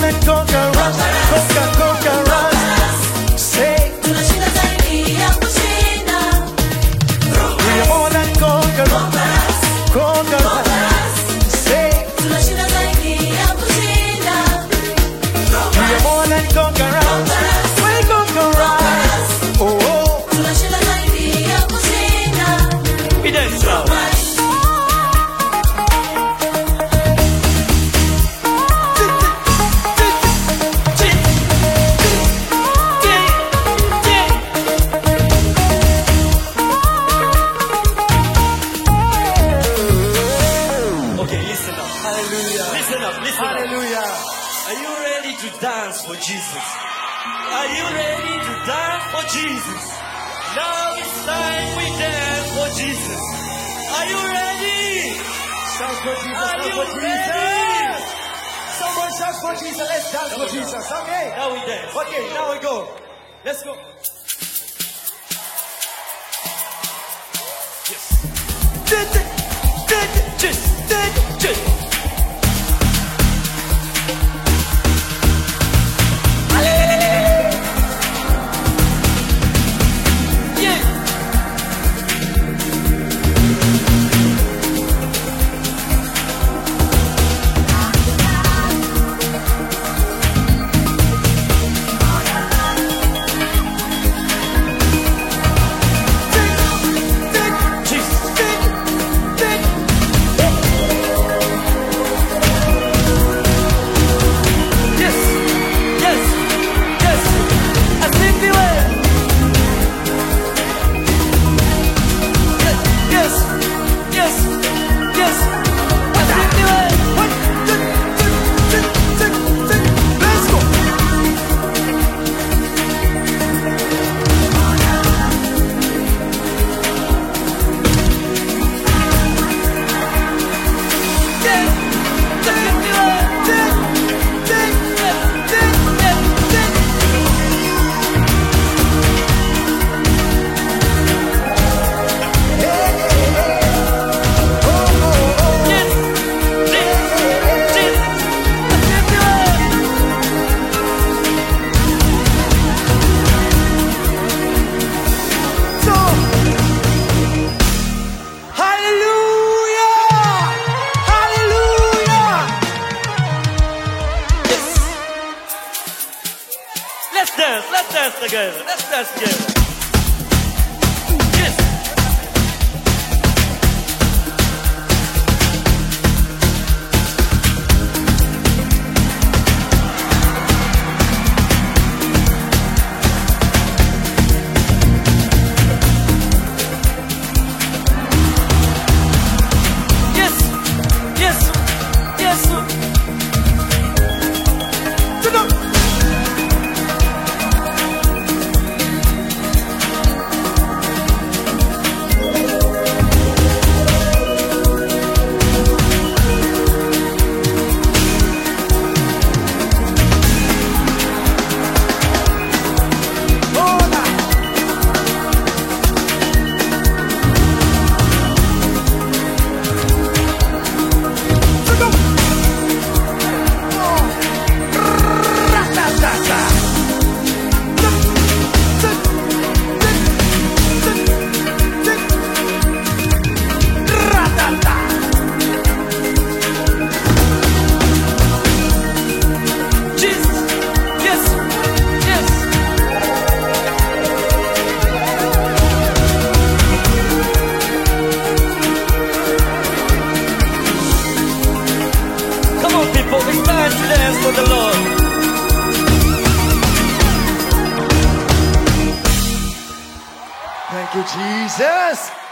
than conquerors. Conquerors. Say, tunashinda zaidi ya kushinda. we are more than conquerors. Conquerors. Say, Tunashinda zaidi ya kushinda. we are more than conquerors. We conquerors. Oh, oh. Tunashinda zaidi ya kushinda. We dance now. Okay, listen up. Hallelujah. Listen up, listen up. Hallelujah. Are you ready to dance for Jesus? Are you ready to dance for Jesus? Now it's time we dance for Jesus. Are you ready? Shout for Jesus. Are Shout you for ready? Jesus. Someone shout for Jesus. Let's dance for Jesus. Okay. Now we dance. Okay, now we go. Let's go. Let's dance together. Let's dance together. Yes. For the Lord. Thank you, Jesus.